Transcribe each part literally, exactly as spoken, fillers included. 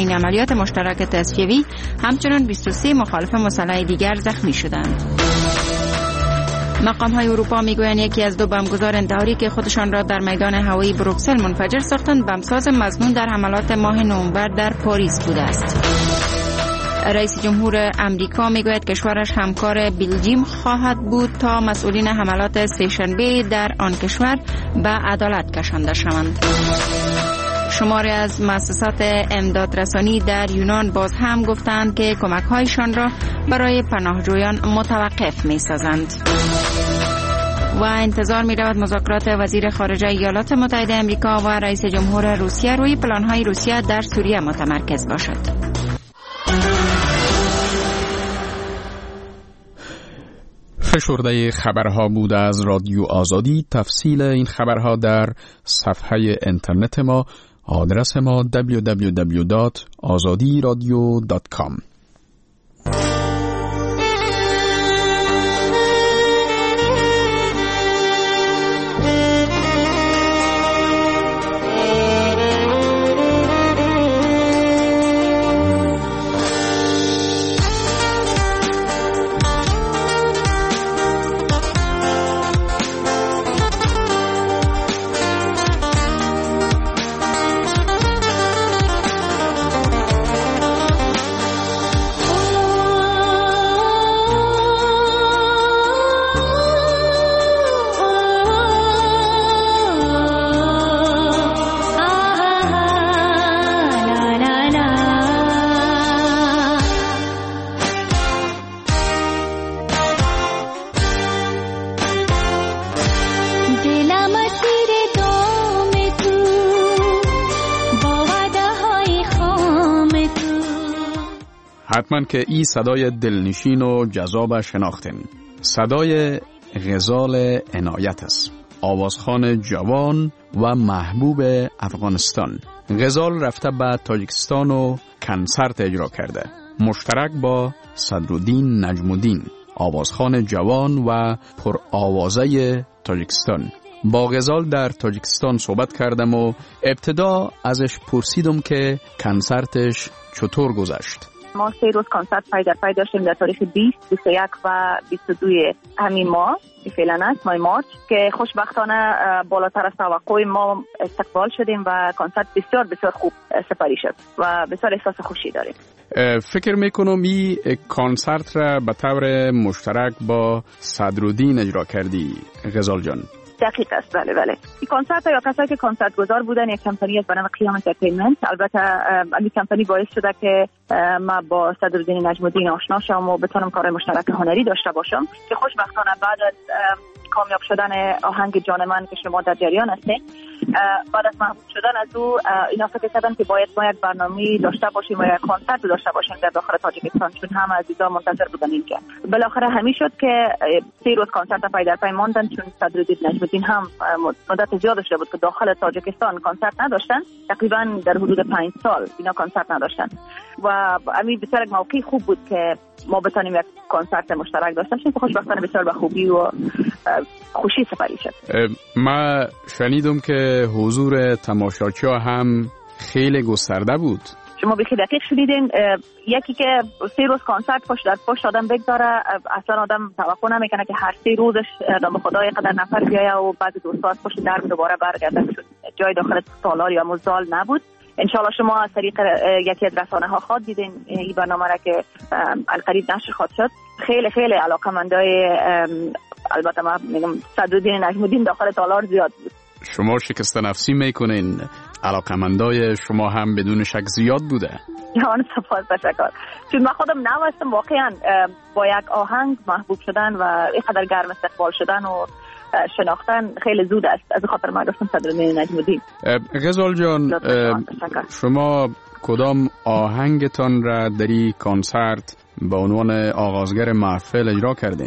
این عملیات مشترک تصفیه‌ای همچنین بیست و سه مخالف مسلح دیگر زخمی شدند. مقام‌های اروپا میگویند یکی از دو بمبگذار انتحاری که خودشان را در میدان هوایی بروکسل منفجر ساختند بمساز مظنون در حملات ماه نوامبر در پاریس بوده است. رئیس جمهور امریکا میگوید کشورش همکار بلژیم خواهد بود تا مسئولین حملات سه‌شنبه در آن کشور به عدالت کشانده شوند. شماری از مؤسسات امدادرسانی در یونان باز هم گفتند که کمک‌هایشان را برای پناهجویان متوقف می‌سازند. و انتظار می‌رود مذاکرات وزیر خارجه ایالات متحده آمریکا و رئیس جمهور روسیه روی پلان‌های روسیه در سوریه متمرکز باشد. فشرده خبرها بود از رادیو آزادی. تفصیل این خبرها در صفحه اینترنت ما. آدرس ما دبلیو دبلیو دبلیو دات آزادی رادیو دات کام. حتما که این صدای دلنشین و جذاب شناختین. صدای غزال عنایت است، آوازخوان جوان و محبوب افغانستان. غزال رفته به تاجیکستان و کنسرت اجرا کرده، مشترک با صدرالدین نجم‌الدین، آوازخوان جوان و پر آوازه تاجیکستان. با غزال در تاجیکستان صحبت کردم و ابتدا ازش پرسیدم که کنسرتش چطور گذشت. ما سه روز کنسرت پای در پای داشتیم در تاریخ بیست، بیست و یک و بیست و دو همین ماه که فعلا است، ماه مارچ، که خوشبختانه بالاتر از توقع ما استقبال شدیم و کنسرت بسیار بسیار خوب سپری شد و بسیار احساس خوشی داریم. فکر میکنم این کنسرت را به طور مشترک با صدرالدین اجرا کردی غزال جان. دقیق است، بله بله. این کنسرت یا کسایی که کنسرت گذار بودن یک کمپانی است به نام قیام انترتینمنت. البته این کمپانی باعث شده که ما با صدرالدین نجم‌الدین آشنا شوم و بتونم کار مشترک هنری داشته باشم که خوشبختانه بعد از کامیاب شدن آهنگ جان من که شما در جریان هستین، بعد از محبوب شدن از او اینا فکر کردن که باید ما یک برنامه داشته باشیم و یک کنسرت داشته باشیم در داخل تاجیکستان، چون همه عزیزا منتظر بودن این که بالاخره همین شد که سه روز کنسرت پای در پای ماندن، چون صدرالدین نجم‌الدین هم مدت زیاد شده بود که داخل تاجیکستان کنسرت نداشتن، تقریبا در حدود پنج سال اینا کنسرت نداشتن و همین بسیار یک موقع خوب بود که ما بتونیم یک کنسرت مشترک داشته باشیم که خوشبختانه بسیار به خوبی و خوشی سپری شد. ما شنیدم که حضور تماشاچی‌ها هم خیلی گسترده بود. شما بخی دقیق شدیدین. یکی که سه روز کنسرت پشت در پشت آدم بگذاره، اصلا آدم توقع نمیکنه که هر سه روزش آدم خدای قدر نفر بیایه و بعد دو ساعت پشت در دوباره برگرده، چون جای داخل تالار یا مزال نبود. انشالله شما از طریق یکی از رسانه ها خواد دیدین این برنامه را که القریب نشر خواهد شد. خیلی خیلی علاقه‌مندای البته ما میگم صدرالدین نجم‌الدین داخل تالار زیاد بود. شما شکست نفسی میکنین، علاقه‌مندای شما هم بدون شک زیاد بوده. جان سپاس تشکر. چون من خودم نوستم واقعا با یک آهنگ محبوب شدن و اینقدر گرم استقبال شدن و شناختن خیلی زود است، از خاطر ما گفتم صدرالدین نجم‌الدین. غزال جان، شما کدام آهنگتان را در این کنسرت به عنوان آغازگر محفل اجرا کردین؟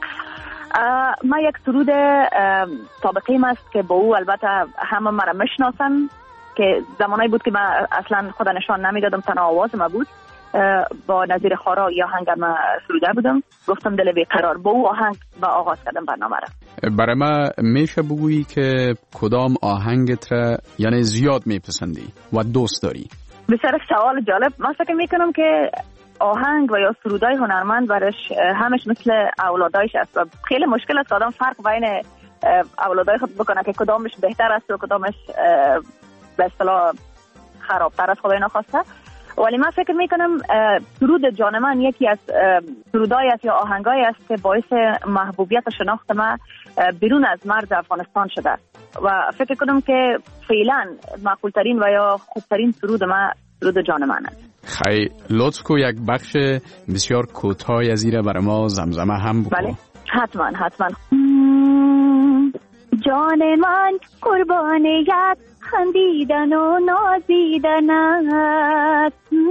ما یک سرود سابقه است که با او البته همه مرا میشناسن، که زمانی بود که من اصلا خود نشان نمیدادم، تنها آواز ما بود. با نظیر خارا یا آهنگ ما سروده بودم، گفتم دل بیقرار، با او آهنگ با آغاز کردم برنامه را. برای ما میشه بگویی که کدام آهنگت را یعنی زیاد میپسندی و دوست داری؟ بسیار سوال جالب. من فکر میکنم که آهنگ و یا سرودای هنرمند برش همش مثل اولادایش است و خیلی مشکل است آدم فرق بین اولادای خود بکنه که کدامش بهتر است و کدامش به اصطلاح خرابتر است، خدای نخواسته. ولی من فکر میکنم سرود جان من یکی از سرودای است یا آهنگای است که باعث محبوبیت و شناخت ما بیرون از مرز افغانستان شده و فکر کنم که فعلا معقولترین و یا خوبترین سرود ما سرود جان من است. خیلی لطف کو یک بخش بسیار کوتاهی از ایره برای ما زمزمه هم بکن. بله حتما حتما. جان من قربانیت خندیدن و نازیدنت،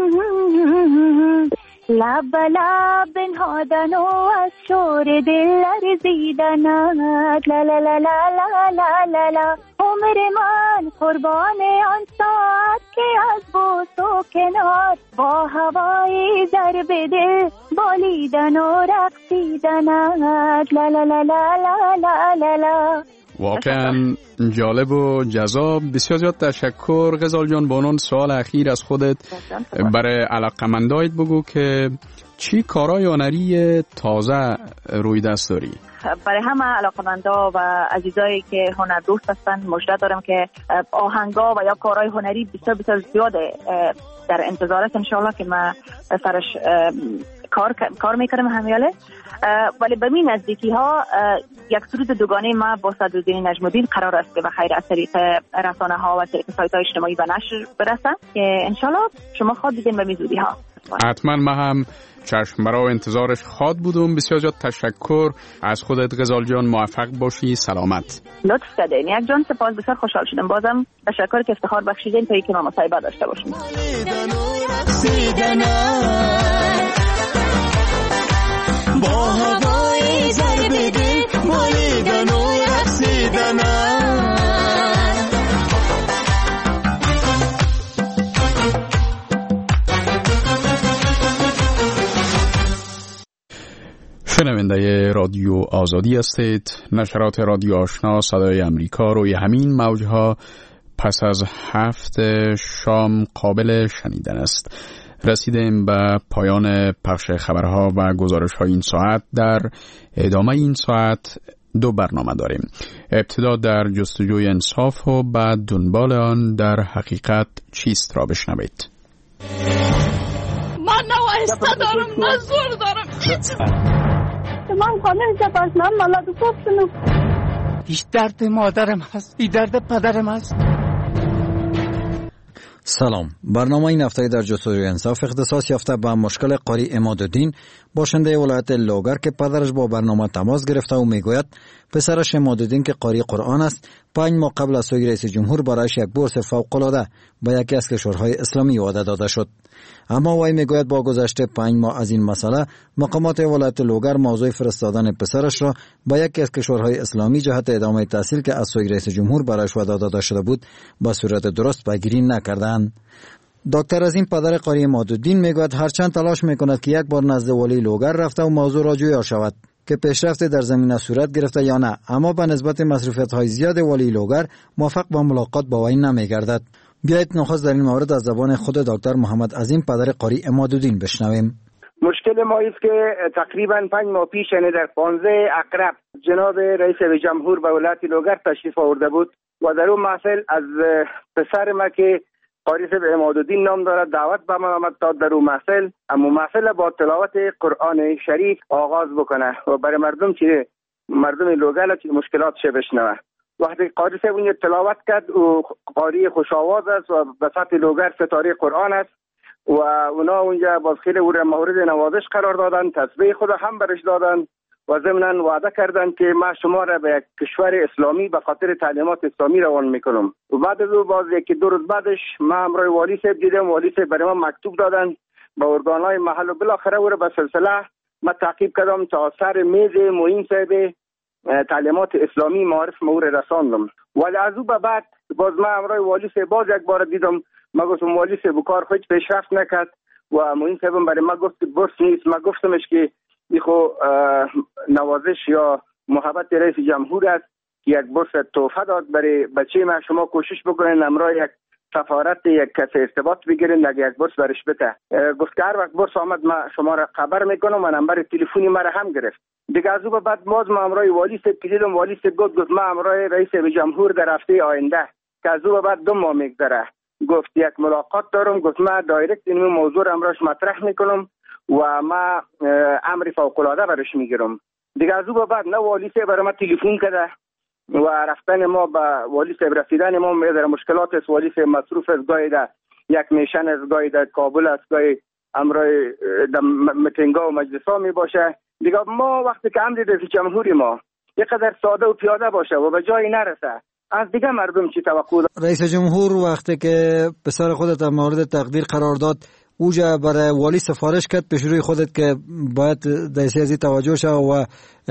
لب لب بنهادن و از شور دل لرزیدنت، لا لا لا لا لا لا لا لا. عمر من قربان آن ساعت که از بوس و کنار با هوای ضرب دل بالیدن و رقصیدنت، لا لا لا لا لا لا لا لا. واقعا جالب و جذاب. بسیار زیاد تشکر غزال جان. با اون سوال اخیر از خودت برای علاقمندایت بگو که چی کارهای هنری تازه روی دست داری؟ برای همه علاقمندا و عزیزایی که هنر دوست هستن مژده دارم که آهنگا و یا کارهای هنری بسیار بسیار زیاده در انتظار است انشالله که ما سرش کار کار میکنم همیاله. ولی به این نزدیکی ها یک سرود دوگانه ما با صدرالدین نجم الدین قرار است که به خیر از طریق رسانه ها و طریق سایت های اجتماعی به نشر برسن که انشالله شما خواد دیدین به میزودی ها. حتما ما هم چشم برای انتظارش خواد بودم. بسیار زیاد تشکر از خودت غزال جان. موفق باشی. سلامت. لطف کردین. یک جان سپاس. بسیار خوشحال شدم. بازم تشکر که افتخار بخشیدین تا اینکه ما مصاحبه داشته باشیم. با هوای ضرب دل بالیدن و رقصیدن. شنونده رادیو آزادی هستید. نشرات رادیو آشنا صدای امریکا روی همین موجها پس از هفت شام قابل شنیدن است. رسیدیم به پایان پخش خبرها و گزارش‌های این ساعت. در ادامه این ساعت دو برنامه داریم. ابتدا در جستجوی انصاف و بعد دنبال آن در حقیقت چیست را بشنوید. من نوایسته دارم، من زور دارم. من خانه جباز من مالاد خوب شنو. این درد مادرم هست، این درد پدرم هست. سلام. برنامه این هفته در جستجوی انصاف اختصاص یافته به مشکل قاری عمادالدین، باشنده ولایت لوگر که پدرش با برنامه تماس گرفته و میگوید پسرش عمادالدین که قاری قرآن است پنج ماه قبل از سوی رئیس جمهور برایش یک بورس فوق‌العاده به یکی از کشورهای اسلامی وعده داده شد. اما وی میگوید با گذشته پنج ماه از این مسئله مقامات ولایت لوگر موضوع فرستادن پسرش را به یکی از کشورهای اسلامی جهت ادامه تحصیل که از سوی رئیس جمهور برایش وعده داده شده بود به صورت درست پیگیری نکردند. دکتر عظیم پدر قاری عمادالدین میگوید هرچند تلاش میکند که یک بار نزد ولی لوگر رفته و موضوع را جویا شود که پیشرفت در زمینه صورت گرفته یا نه، اما به نسبت مصروفیت‌های زیاد ولی لوگر موفق به ملاقات با وی نمیگردد. بیایید نخست در این مورد از زبان خود دکتر محمد عظیم پدر قاری عمادالدین بشنویم. مشکل ما است که تقریبا پنج ماه پیش یعنی در پانزده عقرب جناب رئیس جمهور به ولایت لوگر تشریف آورده بود و در اون محفل از پسر ما که قاری صاحب عمادالدین نام دارد دعوت به من آمد تا در اون محفل اما محفل با تلاوت قرآن شریف آغاز بکنه و برای مردم چه مردم لوگر چه مشکلاتش بشنوه. وقتی قاری صاحب اون تلاوت کرد و قاری خوش آواز است و به سطح لوگر ستاره قرآن است و اونا اونجا باز خیلی او را مورد نوازش قرار دادن، تسبیح خود هم برش دادن و ضمناً وعده کردن که ما شما را به یک کشور اسلامی به خاطر تعلیمات اسلامی روان میکنم. و بعد از اون باز یکی دو روز بعدش ما همراه والی صاحب دیدم، والی صاحب برای ما مکتوب دادن به ارگانهای محل و بالاخره او را به سلسله ما تعقیب کردم تا سر میز معین صاحب تعلیمات اسلامی معرف ما را رساندم. ولی از اون به بعد باز ما همراه والی صاحب باز یک بار دیدم، ما گفتم والی صاحب کار خود پیشرفت نکرد و معین صاحب برای ما گفت برس نیست. ما گفتمش که میخو نوازش یا محبت رئیس جمهور است که یک بورس تحفه داد برای بچه ما، شما کوشش بکنین امرای یک سفارت یک کسی ارتباط بگیرین یک یک برس برش بده. گفت که هر وقت برس آمد ما شما را خبر میکنم و نمبر تلفنی مرا هم گرفت. دیگه از او بعد باز ما امرای والی صاحب کلیدم، والی صاحب گفت گفت ما امرای رئیس جمهور در هفته آینده که از او بعد دو ماه میگذره گفت یک ملاقات دارم. گفت ما دایرکت این موضوع امراش مطرح میکنم و ما امر فوق العاده برش میگیرم. دیگه از او بعد نه والی صاحب برای ما تلفن کرده و رفتن ما با والی صاحب رسیدن ما در مشکلات است. والی صاحب مصروف است، گاهی در یک میشن است، گاهی در کابل است، گاهی امرای در میتینگ‌ها و مجلس‌ها می باشه. دیگه ما وقتی که امر رئیس جمهوری ما یک قدر ساده و پیاده باشه و به جایی نرسه، از دیگه مردم چی توقع دارن؟ رئیس جمهور وقتی که پسر خودت مورد تقدیر قرار داد اوجا برای والی سفارش کرد پیش روی خودت که باید دایسی ازی توجه شد و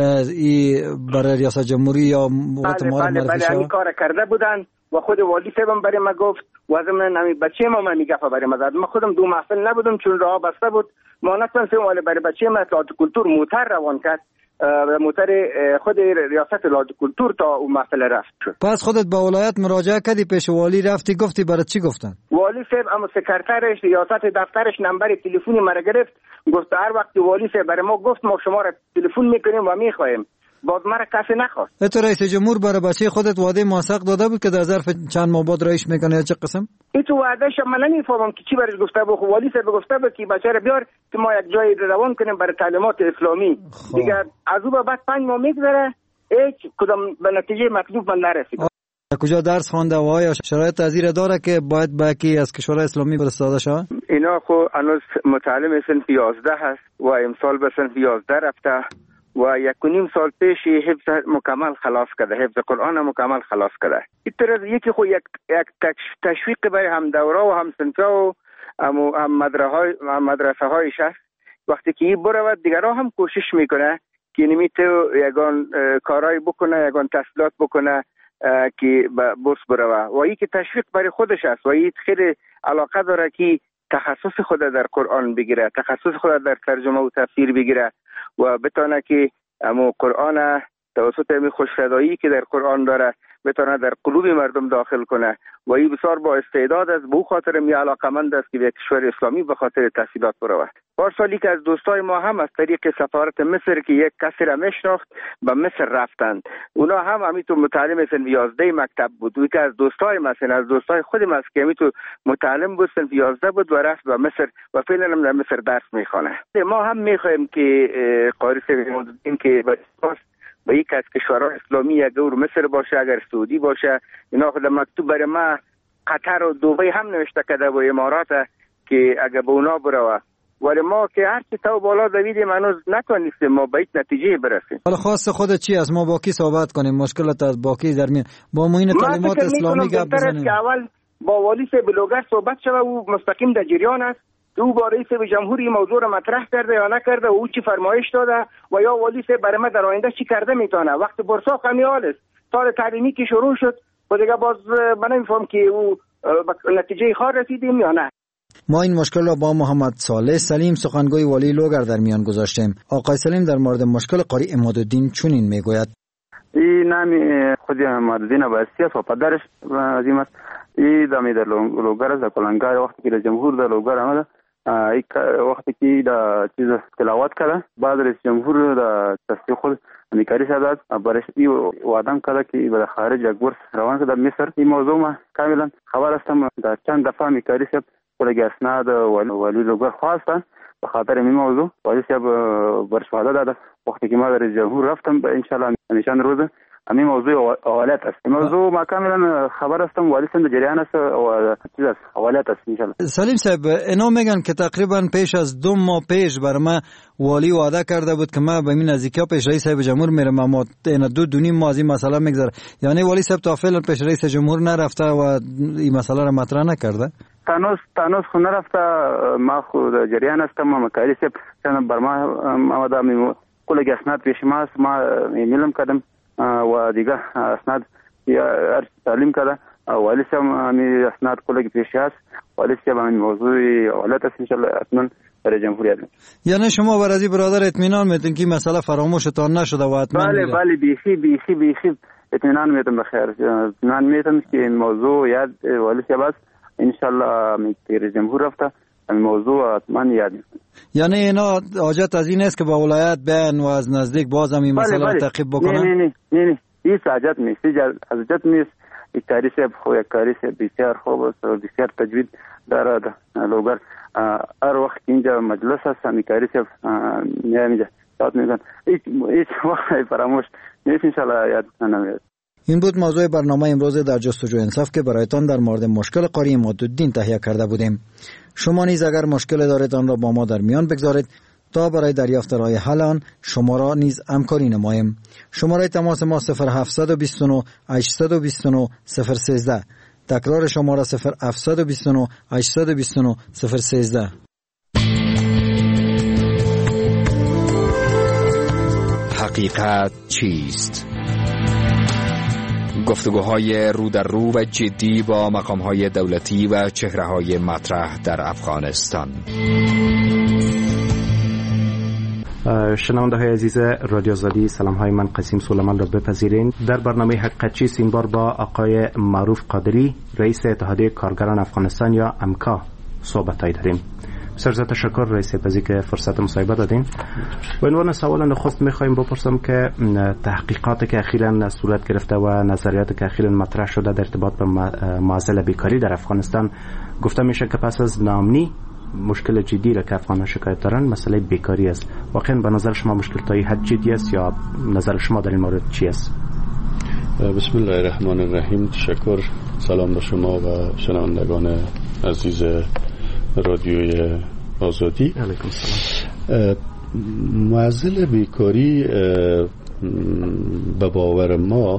ای برای ریاست جمهوری یا بله بله بله همین کار کرده بودن و خود والی صاحبم برای ما گفت و از من همین بچه ما من میگفت برای ما زد. ما خودم دو محفل نبودم چون راه بسته بود، ما نتونستیم ولی برای بچه ما لاد کلتور موتر روان کرد، موتر خود ریاست لاد کلتور تا اون محفل رفت. پس خودت به ولایت مراجعه کردی، پیش والی رفتی، گفتی برای چی گفتن؟ والی صاحب اما سکرترش ریاست دفترش نمبر تلفنی مرا گرفت، گفت هر وقت والی صاحب برای ما گفت ما شما را تلفن میکنیم و میخوایم، باز مرا کسی نخواست. تو رئیس جمهور برای بچه خودت وعده موثق داده بود که در ظرف چند ماه بعد رئیس میکنه یا چه قسم؟ این تو وعدهش من نمیفهمم که چی برای گفته بود. والی صاحب گفته بود که بچه را بیار که ما یک جای روان کنیم برای تعلیمات اسلامی. خواه. دیگه از او بعد پنج ماه میگذره هیچ کدام به نتیجه مطلوب من نرسید. کجا درس خوانده و آیا شرایط تذیر داره که باید با یکی از کشورهای اسلامی فرستاده شود؟ اینا خو هنوز متعلم صنف یازده هست و امسال به صنف یازده رفته و یک و نیم سال پیش حفظ مکمل خلاص کرده، حفظ قرآن مکمل خلاص کرده. این طرز یکی خو یک یک تشویق برای هم دوره و هم صنفه و هم هم مدرسه هایش هست. وقتی که این برود دیگرها هم کوشش میکنه که نمیتو یگان کارهای بکنه، یگان تحصیلات بکنه که بورس بروه و این که تشویق برای خودش است و این خیلی علاقه داره که تخصص خود در قرآن بگیره، تخصص خود در ترجمه و تفسیر بگیره و بتونه که امو قرآن توسط می خوش‌صدایی که در قرآن داره بتونه در قلوب مردم داخل کنه و این بسیار با استعداد است. به خاطر می علاقمند است که به کشور اسلامی به خاطر تحصیلات برود. پارسالی که از دوستای ما هم از طریق سفارت مصر که یک کسی را میشناخت به مصر رفتند، اونا هم همینطور متعلم صنف یازده مکتب بود. و که از دوستای مثلا از دوستای خودم است که همینطور متعلم بود صنف یازده بود و رفت به مصر و فعلا هم در مصر درس میخوانه. ما هم میخوایم که قاری این که با یک از کشورهای اسلامی یا دور مصر باشه، اگر سعودی باشه، اینا خود مکتوب برای ما قطر و دبی هم نوشته کرده و امارات که اگر به اونا بروه، ولی ما که هرچی تو بالا دویدیم هنوز نتونستیم ما به یک نتیجه برسیم. حالا خواست خودت چی از ما با کی صحبت کنیم؟ مشکلات از با کی در میان با معین تعلیمات اسلامی گپ بزنیم؟ که اول با والی صاحب لوگر صحبت شوه و مستقیم در جریان است. او با رئیس جمهوری موضوع را مطرح کرده یا نکرده و او چی فرمایش داده و یا والی صاحب برای ما در آینده چی کرده میتونه. وقت برسا خمیال است سال تعلیمی که شروع شد و دیگه باز من نمیفهم که او نتیجه خار رسیدیم یا نه. ما این مشکل را با محمد صالح سلیم سخنگوی والی لوگر در میان گذاشتیم. آقای سلیم در مورد مشکل قاری عمادالدین چنین میگوید: این نام خود عمادالدین عباسی است و پدرش عظیم است. این دمی در لوگر است، در کلنگای وقتی که جمهور در لوگر آمده، وقتی که در چیز تلاوت کرده بعد رئیس جمهور در تصدیق خود امیکاری شده برش ای وعدم کرده که به خارج یک بورس روان شده در مصر. این موضوع ما کاملا خبر هستم. در چند دفعه امیکاری شد کلگی اسناد والی لوگر خواستن به خاطر این موضوع والی صاحب برش وعده داده. وقتی که ما در رئیس جمهور رفتم انشالله نشان روز همین موضوع حوالت است. این موضوع ما کاملا خبر هستم والی صاحب جریان است و چیز است حوالت است انشالله. سلیم صاحب اینا میگن که تقریبا پیش از دو ماه پیش بر ما والی وعده کرده بود که ما به این نزدیکا پیش رئیس صاحب جمهور میرم، اما این دو دو نیم ماه از این مسئله میگذره. یعنی والی صاحب تا فعلا پیش رئیس جمهور نرفته و این مسئله را مطرح نکرده. تانوس تانوس خو نرفته. ما خو در جریان هستم. ما مکاری صاحب چند بر ما آمده می کلگی اسناد پیش ما است. ما ایمیلم کردم و دیگه اسناد یا تعلیم کرده. والی صاحب می اسناد کلگی پیش است. والی صاحب همین موضوع حالت است انشالله حتما برای جمهوریت. یعنی شما بر از برادر اطمینان میتون که مسئله فراموشتان نشده و حتما بله بله بیخی بیخی بیخی اطمینان میتون بخیر اطمینان میتون که این موضوع یاد والی صاحب است انشالله می رئیس جمهور رفته این موضوع حتما یاد میکنه. یعنی اینا حاجت از این است که با ولایت بیان و از نزدیک باز هم این مسئله را تعقیب بکنن؟ نه نه نه نه این حاجت نیست، از حاجت نیست. یک کاری سیب خوب، یک کاری سیب بسیار خوب است و بسیار تجوید دارد. لوگر هر وقت اینجا مجلس هست همی کاری سیب میگه یاد میگن هیچ هیچ وقت فراموش نیست. انشالله یاد نمیاد. این بود موضوع برنامه امروز در جستجو انصاف که برایتان در مورد مشکل قاری عمادالدین تهیه کرده بودیم. شما نیز اگر مشکل دارید آن را با ما در میان بگذارید تا برای دریافت راه حل آن شما را نیز همکاری نماییم. شماره تماس ما صفر هفت دو نه هشت دو نه صفر یک سه. تکرار شماره صفر هفت دو نه هشت دو نه صفر یک سه. حقیقت چیست؟ گفتگوهای رو در رو و جدی با مقامهای دولتی و چهره‌های مطرح در افغانستان. شنونده های عزیز رادیو آزادی، سلام های من قسیم سلیمان را بپذیرین. در برنامه حقیقت چیست این بار با آقای معروف قادری، رئیس اتحادیه کارگران افغانستان یا امکا صحبت هایی داریم. بسیار زیاد تشکر رئیس پزی که فرصت مصاحبه دادین. به عنوان سوال نخست میخوایم بپرسم که تحقیقاتی که اخیراً صورت گرفته و نظریاتی که اخیراً مطرح شده در ارتباط به معضل بیکاری در افغانستان، گفته میشه که پس از ناامنی مشکل جدی را که افغانان شکایت دارن مسئله بیکاری است. واقعا به نظر شما مشکل تا این حد جدی است یا نظر شما در این مورد چی است؟ بسم الله الرحمن الرحیم. تشکر. سلام به شما و شنوندگان عزیز رادیوی آزادی. علیکم السلام. معضل بیکاری به باور ما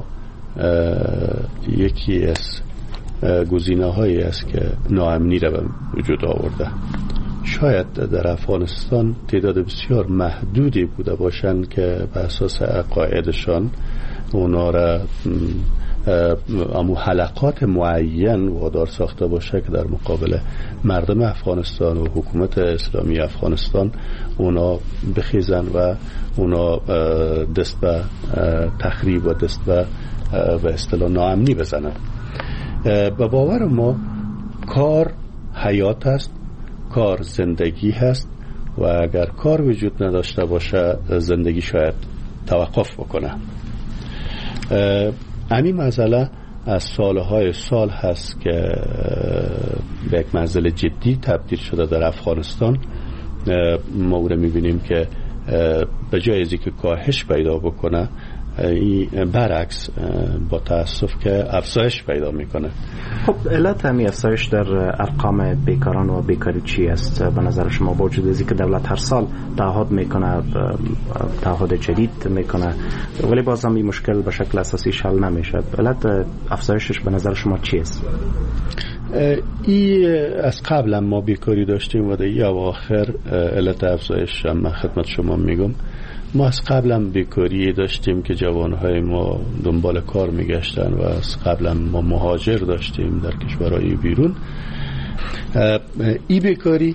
یکی از گزینه هایی است که ناامنی را به وجود آورده. شاید در افغانستان تعداد بسیار محدودی بوده باشند که به اساس عقایدشان اونا را امو حلقات معین وادار ساخته باشه که در مقابل مردم افغانستان و حکومت اسلامی افغانستان اونا بخیزن و اونا دست به تخریب و دست به به اصطلاح ناامنی بزنن. به باور ما کار حیات است، کار زندگی هست و اگر کار وجود نداشته باشه زندگی شاید توقف بکنه. همین مسئله از سالهای سال هست که به یک مسئله جدی تبدیل شده در افغانستان. ما او را میبینیم که به جای از اینکه کاهش پیدا بکنه این برعکس با تاسف که افزایش پیدا میکنه. خب علت همین افزایش در ارقام بیکاران و بیکاری چی است به نظر شما؟ با وجود از اینکه دولت هر سال تعهد میکنه، تعهد جدید میکنه، ولی باز هم این مشکل به شکل اساسی حل نمیشه. علت افزایشش به نظر شما چی است؟ ای از قبل ما بیکاری داشتیم و در ای اواخر علت افزایش هم من خدمت شما میگم. ما از قبل هم بیکاری داشتیم که جوانهای ما دنبال کار میگشتن و از قبل هم ما مهاجر داشتیم در کشورهای بیرون. ای بیکاری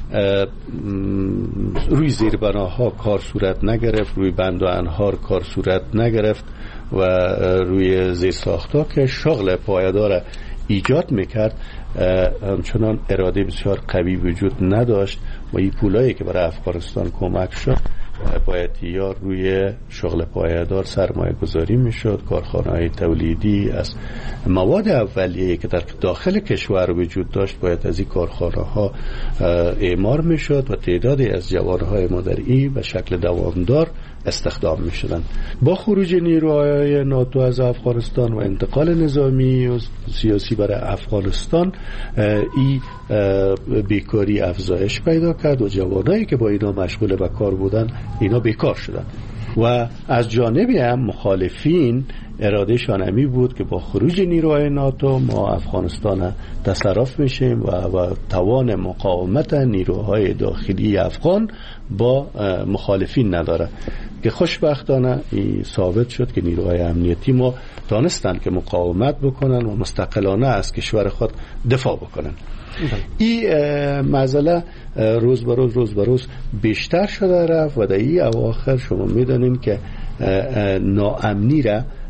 روی زیربناها کار صورت نگرفت، روی بند و انهار کار صورت نگرفت و روی زیرساختها که شغل پایدار ایجاد میکرد همچنان اراده بسیار قوی وجود نداشت و این پولایی که برای افغانستان کمک شد باید یا روی شغل پایدار سرمایه گذاری میشد. کارخانه های تولیدی از مواد اولیه که در داخل کشور وجود داشت باید از این کارخانه ها اعمار میشد و تعدادی از جوانهای ما در این به شکل دوامدار استخدام میشدن. با خروج نیروهای ناتو از افغانستان و انتقال نظامی و سیاسی برای افغانستان این بیکاری افزایش پیدا کرد و جوانایی که با اینا مشغول به کار بودن اینا بیکار شدن و از جانبی هم مخالفین ارادهشان همی بود که با خروج نیروهای ناتو ما افغانستان تصرف میشیم و, و توان مقاومت نیروهای داخلی افغان با مخالفین نداره که خوشبختانه این ثابت شد که نیروهای امنیتی ما دانستن که مقاومت بکنن و مستقلانه از کشور خود دفاع بکنن. این مسئله روز به روز روز به روز بیشتر شده رفت و در این اواخر شما میدانین که ناامنی را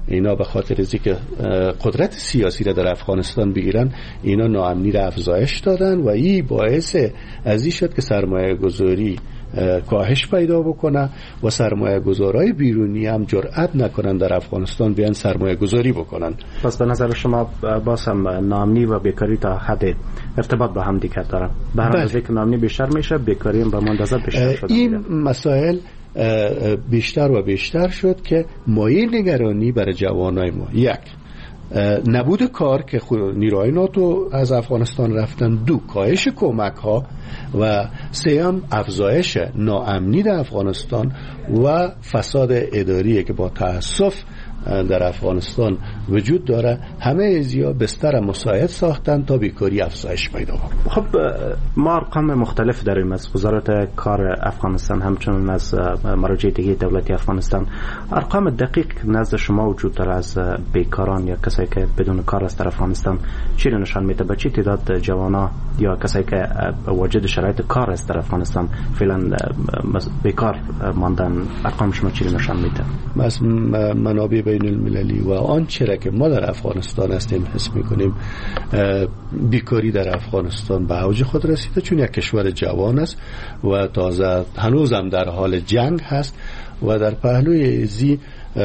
اینا به خاطر از اینکه قدرت سیاسی را در افغانستان بگیرن، اینا ناامنی را افزایش دادن و این باعث از این شد که سرمایه گذاری کاهش پیدا بکنه و سرمایه گذارای بیرونی هم جرأت نکنن در افغانستان بیان سرمایه گذاری بکنن. پس به نظر شما باز هم ناامنی و بیکاری تا حد ارتباط با هم دیگر دارن؟ به هر اندازه که ناامنی بیشتر میشه بیکاری هم به اندازه بیشتر شده. این مسائل بیشتر و بیشتر شد که مایه نگرانی برای جوانای ما، یک نبود کار که نیروهای ناتو از افغانستان رفتن، دو کاهش کمک ها و سوم افزایش ناامنی در افغانستان و فساد اداری که با تأسف در افغانستان وجود داره. همه ازیا بستر مساعد ساختن تا بیکاری افزایش پیدا کنه. خب ما ارقام مختلف داریم از وزارت کار افغانستان همچنین از مراجع دیگه دولتی افغانستان. ارقام دقیق نزد شما وجود داره از بیکاران یا کسایی که بدون کار است در افغانستان چی رو نشان میده؟ به چی تعداد جوانا یا کسایی که واجد شرایط کار است در افغانستان فعلا بیکار ماندن، ارقام شما چی رو نشان میده؟ از منابع بین المللی و آنچه را که ما در افغانستان هستیم حس میکنیم بیکاری در افغانستان به اوج خود رسیده، چون یک کشور جوان است و تازه هنوزم در حال جنگ هست و در پهلوی ازی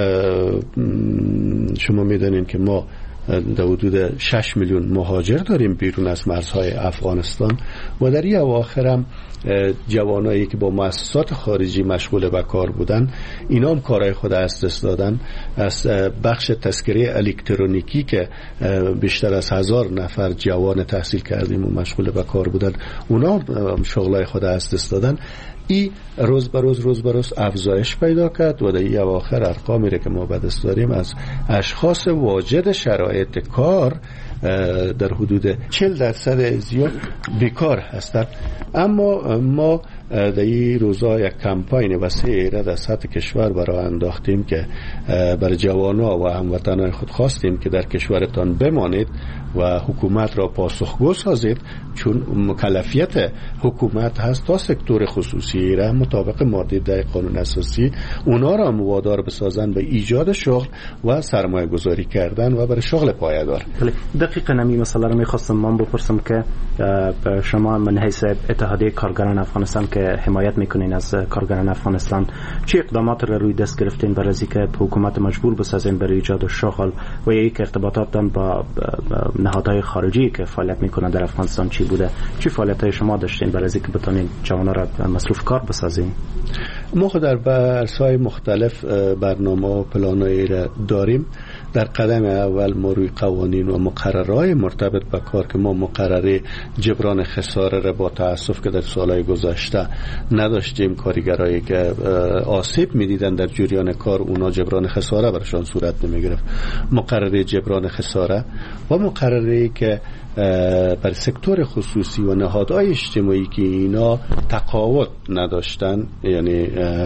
شما میدونین که ما در حدود شش میلیون مهاجر داریم بیرون از مرزهای افغانستان و در این اواخر هم جوانایی که با مؤسسات خارجی مشغول به کار بودن اینا هم کارهای خود از دست دادن. از بخش تذکره الکترونیکی که بیشتر از هزار نفر جوان تحصیل کردیم و مشغول به کار بودن، اونا هم شغلای خود از دست دادن. ای روز به روز روز به روز افزایش پیدا کرد و در این اواخر ارقامی را که ما به دست داریم از اشخاص واجد شرایط کار در حدود چهل درصد زیاد بیکار هستند. اما ما در این روزا یک کمپاین وسیع را در سطح کشور برای انداختیم که برای جوانا و هموطنان خود خواستیم که در کشورتان بمانید و حکومت را پاسخگو سازید، چون مکلفیت حکومت هست تا سکتور خصوصی را مطابق ماده ده قانون اساسی اونا را وادار بسازن به ایجاد شغل و سرمایه گذاری کردن و برای شغل پایدار. دقیقاً نمی مثلا رو میخواستم من بپرسم که شما من حیث اتحادیه کارگران افغانستان که حمایت میکنین از کارگران افغانستان چه اقدامات را روی دست گرفتین برای اینکه حکومت مجبور بسازین برای ایجاد شغل و یک ارتباطات دارن با نهادهای خارجی که فعالیت میکنن در افغانستان چی بوده؟ چه فعالیت‌های شما داشتین برای اینکه بتونین جوانا را مصروف کار بسازین؟ ما در برسای مختلف برنامه و پلان‌هایی را داریم. در قدم اول ما روی قوانین و مقررهای مرتبط به کار که ما مقرره جبران خساره را با تأسف که در سالهای گذشته نداشتیم، کارگرایی که آسیب میدیدن در جریان کار اونا جبران خساره برشان صورت نمیگرفت. مقرره جبران خساره و مقرره که بر سکتور خصوصی و نهادهای اجتماعی که اینا تقاعد نداشتن، یعنی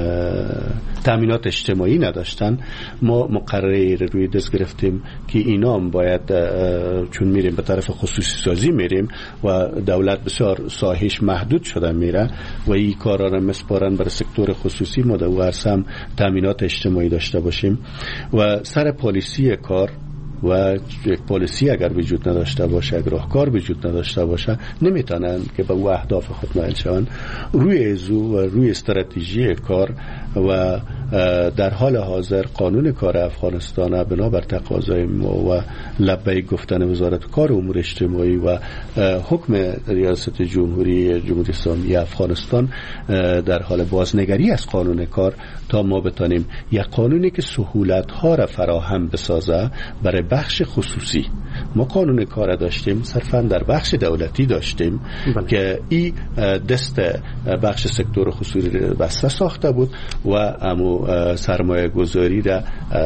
تامینات اجتماعی نداشتن، ما مقرره روی دست گرفتیم که اینا هم باید، چون میریم به طرف خصوصی سازی میریم و دولت بسیار ساحش محدود شده میره و این کارا را مسپارن برای سکتور خصوصی، ما در ورس هم تامینات اجتماعی داشته باشیم و سر پالیسی کار و یک پالیسی اگر وجود نداشته باشه، اگر راهکار وجود نداشته باشه، نمیتونن که به او اهداف خود نائل شوند. روی ازو و روی استراتژی کار و در حال حاضر قانون کار افغانستان بنابر تقاضای ما و لبیک گفتن وزارت کار و امور اجتماعی و حکم ریاست جمهوری جمهوری اسلامی افغانستان در حال بازنگری از قانون کار تا ما بتانیم یک قانونی که سهولت ها را فراهم بسازه برای بخش خصوصی. ما قانون کار داشتیم صرفا در بخش دولتی داشتیم بله. که این دست بخش سکتور خصوصی بسته ساخته بود و امو سرمایه گذاری را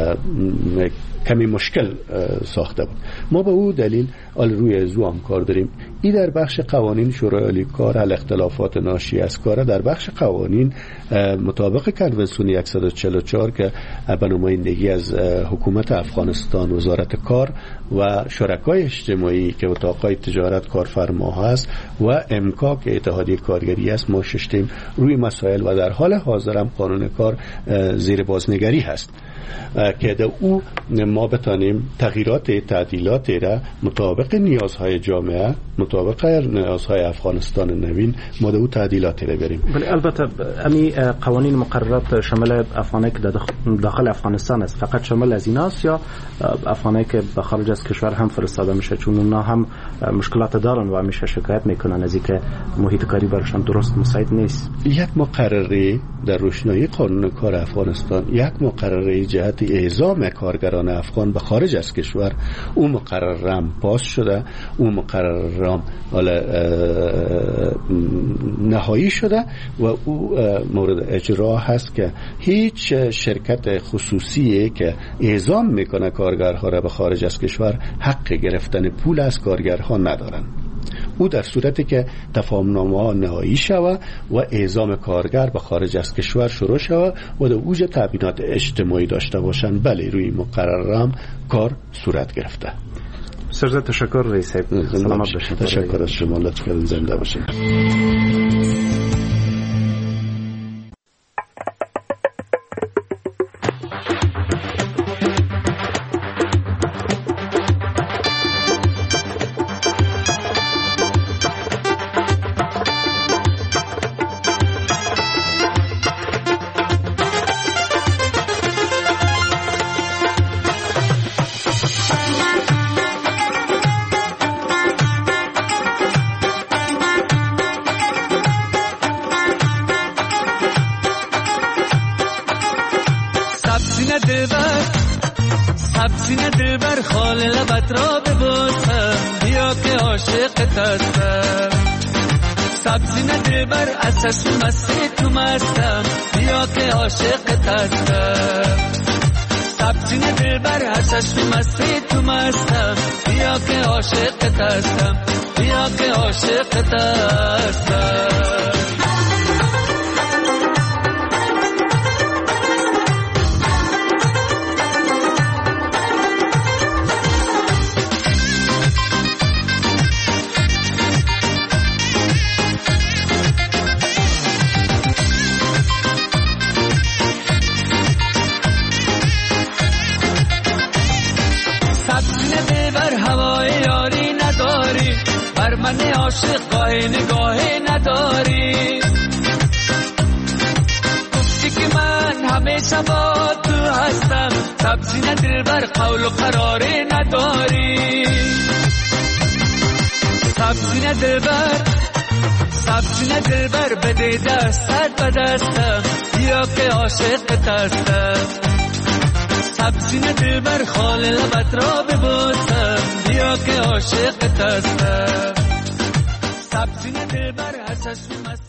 کمی مشکل ساخته بود. ما به او دلیل آل روی ازو هم کار داریم. این در بخش قوانین شورای عالی کار حل اختلافات ناشی از کار در بخش قوانین مطابق کنونسیون صد و چهل و چهار که به نمایندگی از حکومت افغانستان، وزارت کار و شرکای اجتماعی که اتاقای تجارت کارفرما هست و امکا که اتحادیه کارگری است، ما ششتیم روی مسائل و در حال حاضر هم قانون کار زیر بازنگری هست که در او ما بتانیم تغییرات تعدیلات را مطابق نیازهای جامعه، مطابق نیازهای افغانستان نوین ما در او تعدیلات را بریم. ولی البته امی قوانین مقررات شامل افغانایی که داخل افغانستان است فقط شامل از ایناست یا افغانایی که به خارج از کشور هم فرستاده میشه؟ چون اونا هم مشکلات دارن و همیشه شکایت میکنن از اینکه محیط کاری براشون درست مساعد نیست. یک مقرره در روشنایی قانون کار افغانستان، یک مقرره جهت اعزام کارگران افغان به خارج از کشور، اون مقررم پاس شده، اون مقررم نهایی شده و او مورد اجرا هست که هیچ شرکت خصوصی که اعزام میکنه کارگرها را به خارج از کشور حق گرفتن پول از کارگرها ندارن. او در صورتی که تفاهمنامه نهایی شود و اعزام کارگر به خارج از کشور شروع شود و در اوج تامینات اجتماعی داشته باشند، بله روی مقررم کار صورت گرفته. سرزد تشکر رئیس صاحب، سلامت باشید. تشکر از شما، لطف کردین، زنده باشید. سینه دلبر خال لبت را ببوسم، بیا که عاشقت هستم. سبزینه دلبر از چشم مستی تو مستم، بیا که عاشقت هستم. سبزینه دلبر از چشم مستی تو مستم، بیا که عاشقت هستم، بیا که عاشقت هستم. من عاشق گاه نگاه نداری، گفتی که من همیشه با تو هستم، سبزینه دلبر قول و قراره نداری. سبزینه دلبر سبزینه دلبر بده دستت به دستم، بیا که عاشقت هستم. سبزینه دلبر خال لبت را ببوسم، بیا که عاشقت هستم. سبزینه دلبر از چشم